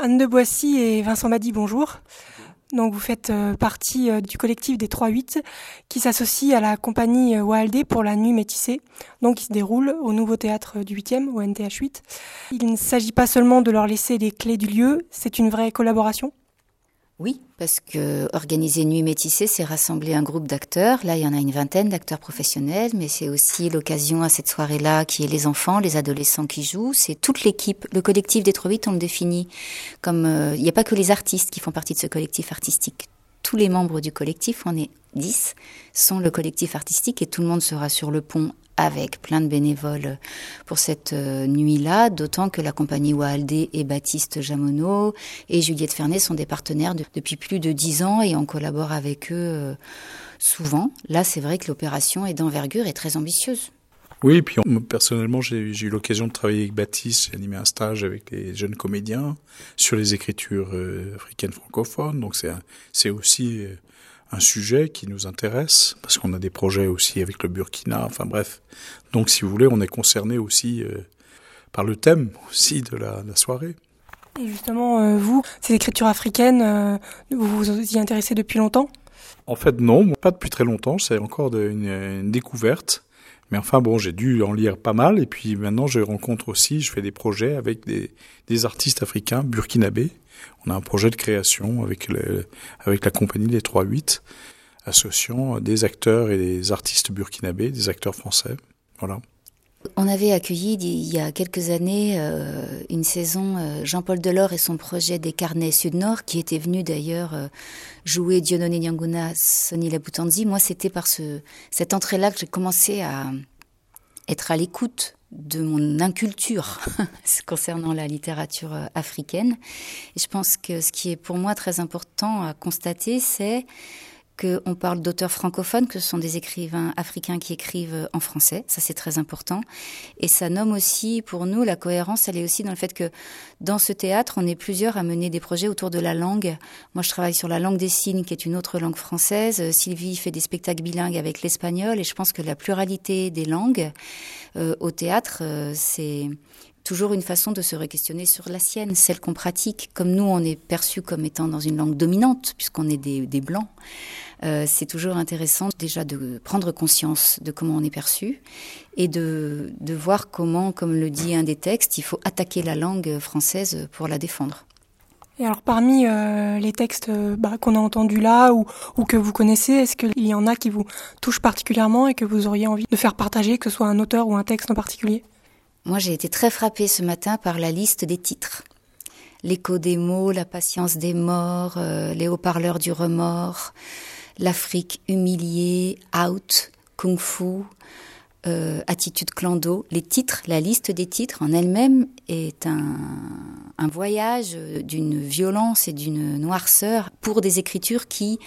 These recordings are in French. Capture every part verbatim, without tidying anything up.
Anne de Boissy et Vincent Badi, bonjour. Donc vous faites euh, partie euh, du collectif des trois huit qui s'associe à la compagnie euh, Waalde pour la nuit métissée, donc qui se déroule au nouveau théâtre du huitième, au N T H huit. Il ne s'agit pas seulement de leur laisser les clés du lieu, c'est une vraie collaboration. Oui, parce que organiser Nuit métissée, c'est rassembler un groupe d'acteurs. Là, il y en a une vingtaine d'acteurs professionnels, mais c'est aussi l'occasion à cette soirée-là qui est les enfants, les adolescents qui jouent. C'est toute l'équipe. Le collectif des trois huit, on le définit comme... Euh, il n'y a pas que les artistes qui font partie de ce collectif artistique. Tous les membres du collectif, on est dix, sont le collectif artistique et tout le monde sera sur le pont avec plein de bénévoles pour cette euh, nuit-là, d'autant que la compagnie Waalde et Baptiste Jamonneau et Juliette Fernet sont des partenaires de, depuis plus de dix ans et on collabore avec eux euh, souvent. Là, c'est vrai que l'opération est d'envergure et très ambitieuse. Oui, et puis on, personnellement, j'ai, j'ai eu l'occasion de travailler avec Baptiste, j'ai animé un stage avec les jeunes comédiens sur les écritures euh, africaines francophones, donc c'est, un, c'est aussi... Euh, un sujet qui nous intéresse, parce qu'on a des projets aussi avec le Burkina, enfin bref. Donc si vous voulez, on est concerné aussi euh, par le thème aussi de la, la soirée. Et justement, euh, vous, ces écritures africaines, euh, vous vous y intéressez depuis longtemps ? En fait, non, pas depuis très longtemps, c'est encore de, une, une découverte. Mais enfin bon, j'ai dû en lire pas mal, et puis maintenant je rencontre aussi, je fais des projets avec des, des artistes africains burkinabés. On a un projet de création avec, le, avec la compagnie Les trois huit, associant des acteurs et des artistes burkinabés, des acteurs français. Voilà. On avait accueilli il y a quelques années euh, une saison euh, Jean-Paul Delors et son projet des Carnets Sud-Nord, qui était venu d'ailleurs euh, jouer Dieudonné Nianguna, Sonny Labutanzi. Moi, c'était par ce, cette entrée-là que j'ai commencé à être à l'écoute de mon inculture concernant la littérature africaine. Et je pense que ce qui est pour moi très important à constater, c'est qu'on parle d'auteurs francophones, que ce sont des écrivains africains qui écrivent en français. Ça, c'est très important. Et ça nomme aussi, pour nous, la cohérence, elle est aussi dans le fait que dans ce théâtre, on est plusieurs à mener des projets autour de la langue. Moi, je travaille sur la langue des signes, qui est une autre langue française. Sylvie fait des spectacles bilingues avec l'espagnol. Et je pense que la pluralité des langues euh, au théâtre, euh, c'est toujours une façon de se re-questionner sur la sienne, celle qu'on pratique. Comme nous, on est perçu comme étant dans une langue dominante, puisqu'on est des, des Blancs. Euh, c'est toujours intéressant déjà de prendre conscience de comment on est perçu et de, de voir comment, comme le dit un des textes, il faut attaquer la langue française pour la défendre. Et alors parmi euh, les textes euh, bah, qu'on a entendus là ou, ou que vous connaissez, est-ce qu'il y en a qui vous touchent particulièrement et que vous auriez envie de faire partager, que ce soit un auteur ou un texte en particulier ? Moi, j'ai été très frappée ce matin par la liste des titres. L'écho des mots, la patience des morts, euh, les haut-parleurs du remords, l'Afrique humiliée, out, kung-fu, euh, attitude clando. Les titres, la liste des titres en elle-même est un, un voyage d'une violence et d'une noirceur pour des écritures qui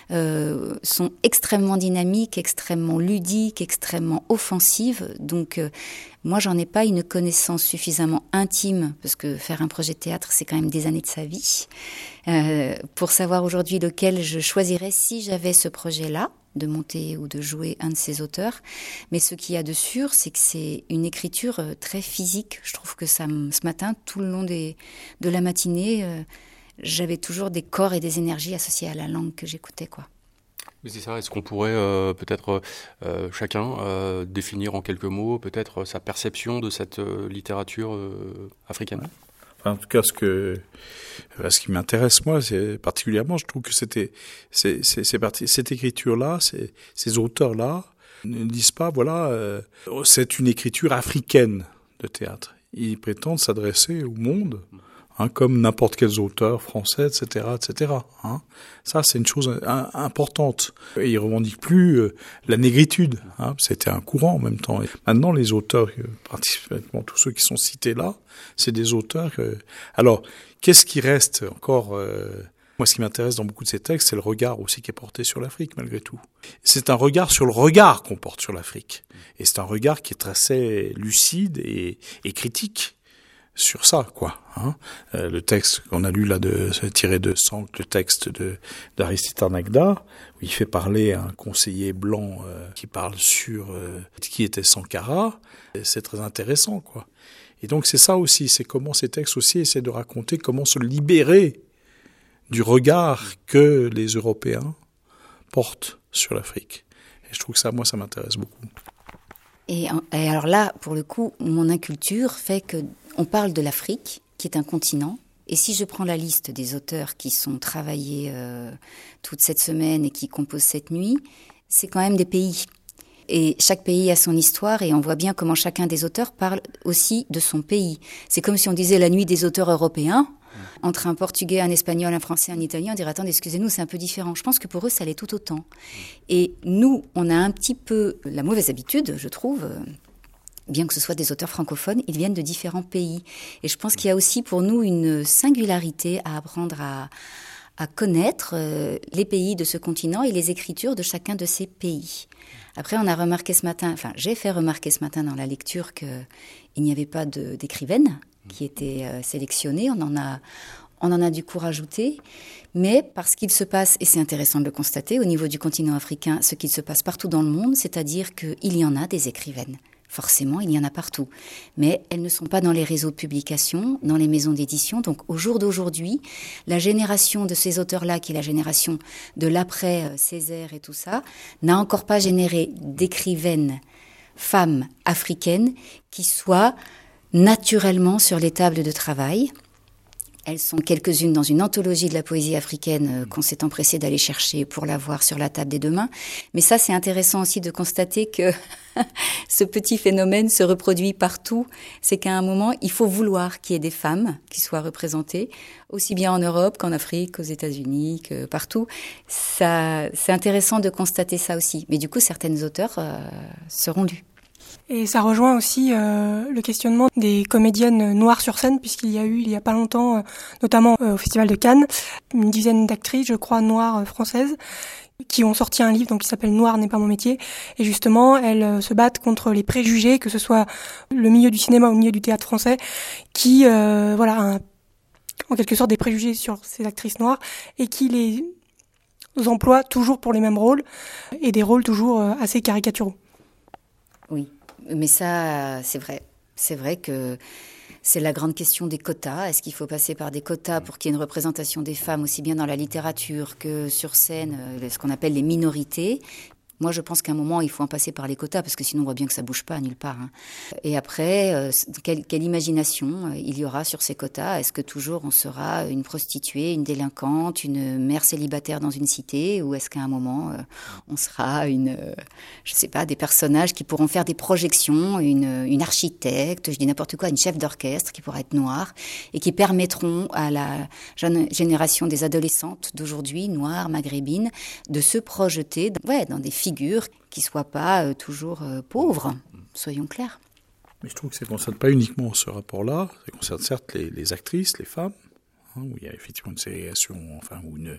euh, sont extrêmement dynamiques, extrêmement ludiques, extrêmement offensives. Donc, euh, moi, j'en ai pas une connaissance suffisamment intime, parce que faire un projet de théâtre, c'est quand même des années de sa vie, euh, pour savoir aujourd'hui lequel je choisirais si j'avais ce projet-là, de monter ou de jouer un de ces auteurs. Mais ce qu'il y a de sûr, c'est que c'est une écriture très physique. Je trouve que ça, ce matin, tout le long des, de la matinée, euh, j'avais toujours des corps et des énergies associées à la langue que j'écoutais, quoi. Oui, c'est ça. Est-ce qu'on pourrait euh, peut-être euh, chacun euh, définir en quelques mots peut-être sa perception de cette euh, littérature euh, africaine ? Enfin, en tout cas, ce que ce qui m'intéresse moi, c'est particulièrement, je trouve que c'était c'est c'est, c'est parti, cette écriture-là, c'est, ces auteurs-là ne disent pas voilà, euh, c'est une écriture africaine de théâtre. Ils prétendent s'adresser au monde. Hein, comme n'importe quels auteurs français, et cetera, et cetera. Hein. Ça, c'est une chose un, importante. Et ils revendiquent plus euh, la négritude. Hein. C'était un courant en même temps. Et maintenant, les auteurs, euh, pratiquement tous ceux qui sont cités là, c'est des auteurs. Euh... Alors, qu'est-ce qui reste encore euh... Moi, ce qui m'intéresse dans beaucoup de ces textes, c'est le regard aussi qui est porté sur l'Afrique, malgré tout. C'est un regard sur le regard qu'on porte sur l'Afrique. Et c'est un regard qui est assez lucide et, et critique sur ça, quoi. Hein. Euh, le texte qu'on a lu là, de tiré de Sank, le texte de d'Aristide Arnagda, où il fait parler à un conseiller blanc euh, qui parle sur euh, qui était Sankara, c'est très intéressant, quoi. Et donc c'est ça aussi, c'est comment ces textes aussi essaient de raconter comment se libérer du regard que les Européens portent sur l'Afrique. Et je trouve que ça, moi, ça m'intéresse beaucoup. Et, et alors là, pour le coup, mon inculture fait qu'on parle de l'Afrique, qui est un continent. Et si je prends la liste des auteurs qui sont travaillés euh, toute cette semaine et qui composent cette nuit, c'est quand même des pays. Et chaque pays a son histoire et on voit bien comment chacun des auteurs parle aussi de son pays. C'est comme si on disait la nuit des auteurs européens. Entre un portugais, un espagnol, un français, un italien, on dirait attendez, excusez-nous, c'est un peu différent. Je pense que pour eux, ça l'est tout autant. Et nous, on a un petit peu la mauvaise habitude, je trouve, bien que ce soit des auteurs francophones, ils viennent de différents pays. Et je pense qu'il y a aussi pour nous une singularité à apprendre à, à connaître euh, les pays de ce continent et les écritures de chacun de ces pays. Après, on a remarqué ce matin, enfin, j'ai fait remarquer ce matin dans la lecture qu'il n'y avait pas de, d'écrivaine qui était euh, sélectionnée. On en a, on en a du coup rajouté. Mais parce qu'il se passe, et c'est intéressant de le constater, au niveau du continent africain, ce qu'il se passe partout dans le monde, c'est-à-dire qu'il y en a des écrivaines. Forcément, il y en a partout. Mais elles ne sont pas dans les réseaux de publication, dans les maisons d'édition. Donc, au jour d'aujourd'hui, la génération de ces auteurs-là, qui est la génération de l'après-Césaire et tout ça, n'a encore pas généré d'écrivaines femmes africaines qui soient naturellement sur les tables de travail. Elles sont quelques-unes dans une anthologie de la poésie africaine qu'on s'est empressé d'aller chercher pour la voir sur la table des deux mains. Mais ça, c'est intéressant aussi de constater que ce petit phénomène se reproduit partout. C'est qu'à un moment, il faut vouloir qu'il y ait des femmes qui soient représentées, aussi bien en Europe qu'en Afrique, qu'aux États-Unis, que partout. Ça, c'est intéressant de constater ça aussi. Mais du coup, certaines auteurs euh, seront lues. Et ça rejoint aussi euh, le questionnement des comédiennes noires sur scène, puisqu'il y a eu, il y a pas longtemps, euh, notamment euh, au Festival de Cannes, une dizaine d'actrices, je crois, noires euh, françaises, qui ont sorti un livre donc qui s'appelle « Noir n'est pas mon métier ». Et justement, elles euh, se battent contre les préjugés, que ce soit le milieu du cinéma ou le milieu du théâtre français, qui, euh, voilà, a un, en quelque sorte des préjugés sur ces actrices noires, et qui les emploient toujours pour les mêmes rôles, et des rôles toujours euh, assez caricaturaux. Oui. Mais ça, c'est vrai. C'est vrai que c'est la grande question des quotas. Est-ce qu'il faut passer par des quotas pour qu'il y ait une représentation des femmes aussi bien dans la littérature que sur scène, ce qu'on appelle les minorités ? Moi, je pense qu'à un moment, il faut en passer par les quotas, parce que sinon, on voit bien que ça bouge pas nulle part. Hein. Et après, euh, quelle, quelle imagination euh, il y aura sur ces quotas ? Est-ce que toujours on sera une prostituée, une délinquante, une mère célibataire dans une cité ? Ou est-ce qu'à un moment, euh, on sera une, euh, je sais pas, des personnages qui pourront faire des projections, une, une architecte, je dis n'importe quoi, une chef d'orchestre qui pourra être noire, et qui permettront à la jeune génération des adolescentes d'aujourd'hui, noires, maghrébines, de se projeter ouais, dans des figures qui ne soient pas euh, toujours euh, pauvres, soyons clairs. Mais je trouve que ça ne concerne pas uniquement ce rapport-là, ça concerne certes les, les actrices, les femmes, hein, où il y a effectivement une ségrégation, enfin, ou une,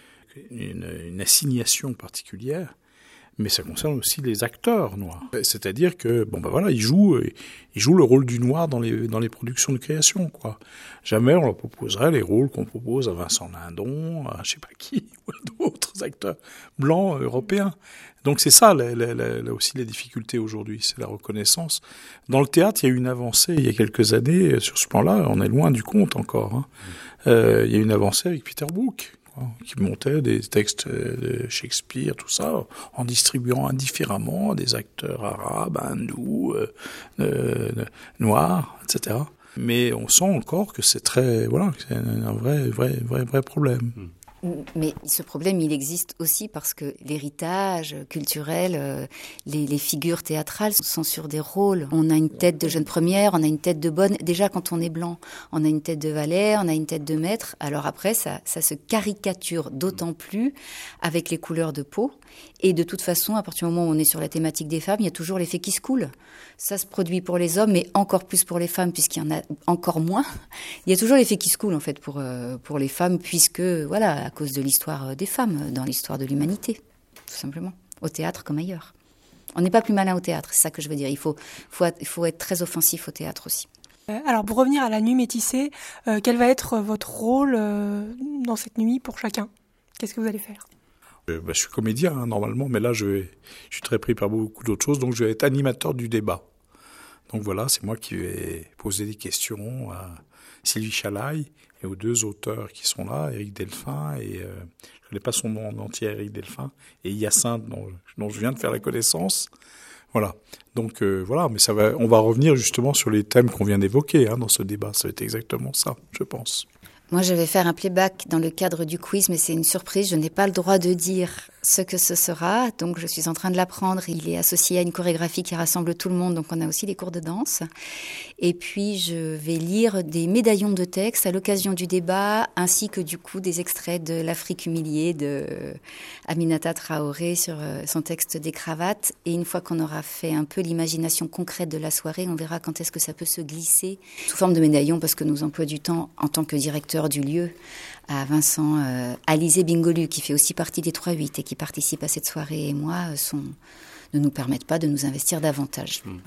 une, une assignation particulière, mais ça concerne aussi les acteurs noirs. C'est-à-dire que, bon ben voilà, ils jouent, ils jouent le rôle du noir dans les, dans les productions de création, quoi. Jamais on leur proposerait les rôles qu'on propose à Vincent Lindon, à je sais pas qui, ou à d'autres acteurs blancs européens. Donc c'est ça, là, là, là, là aussi, les difficultés aujourd'hui, c'est la reconnaissance. Dans le théâtre, il y a eu une avancée il y a quelques années sur ce plan-là, on est loin du compte encore. Hein. Euh, il y a eu une avancée avec Peter Brook, qui montait des textes de Shakespeare, tout ça, en distribuant indifféremment des acteurs arabes, hindous, euh, euh, noirs, et cetera. Mais on sent encore que c'est très, voilà, c'est un vrai, vrai, vrai, vrai problème. Mais ce problème, il existe aussi parce que l'héritage culturel, euh, les, les figures théâtrales sont sur des rôles. On a une tête de jeune première, on a une tête de bonne. Déjà, quand on est blanc, on a une tête de valet, on a une tête de maître. Alors après, ça, ça se caricature d'autant plus avec les couleurs de peau. Et de toute façon, à partir du moment où on est sur la thématique des femmes, il y a toujours l'effet qui se coule. Ça se produit pour les hommes, mais encore plus pour les femmes, puisqu'il y en a encore moins. Il y a toujours l'effet qui se coule, en fait, pour, euh, pour les femmes, puisque, voilà, à cause de l'histoire des femmes, dans l'histoire de l'humanité, tout simplement, au théâtre comme ailleurs. On n'est pas plus malin au théâtre, c'est ça que je veux dire. Il faut, faut, il faut être très offensif au théâtre aussi. Alors, pour revenir à la nuit métissée, euh, quel va être votre rôle euh, dans cette nuit pour chacun ? Qu'est-ce que vous allez faire ? Euh, bah, je suis comédien, hein, normalement, mais là, je, vais, je suis très pris par beaucoup d'autres choses, donc je vais être animateur du débat. Donc voilà, c'est moi qui vais poser des questions à Sylvie Chalaï et aux deux auteurs qui sont là, Éric Delphin et, euh, je ne connais pas son nom en entier, Éric Delphin, et Hyacinthe, dont, dont je viens de faire la connaissance. Voilà. Donc euh, voilà, mais ça va, on va revenir justement sur les thèmes qu'on vient d'évoquer hein, dans ce débat. Ça va être exactement ça, je pense. Moi, je vais faire un playback dans le cadre du quiz, mais c'est une surprise. Je n'ai pas le droit de dire ce que ce sera, donc je suis en train de l'apprendre. Il est associé à une chorégraphie qui rassemble tout le monde, donc on a aussi des cours de danse. Et puis, je vais lire des médaillons de texte à l'occasion du débat, ainsi que du coup des extraits de l'Afrique humiliée de Aminata Traoré sur son texte des cravates. Et une fois qu'on aura fait un peu l'imagination concrète de la soirée, on verra quand est-ce que ça peut se glisser sous forme de médaillon, parce que nos emplois du temps, en tant que directeur du lieu, à Vincent euh, Alizé Bingolu, qui fait aussi partie des trois huit et qui participe à cette soirée, et moi, sont, ne nous permettent pas de nous investir davantage. Mmh.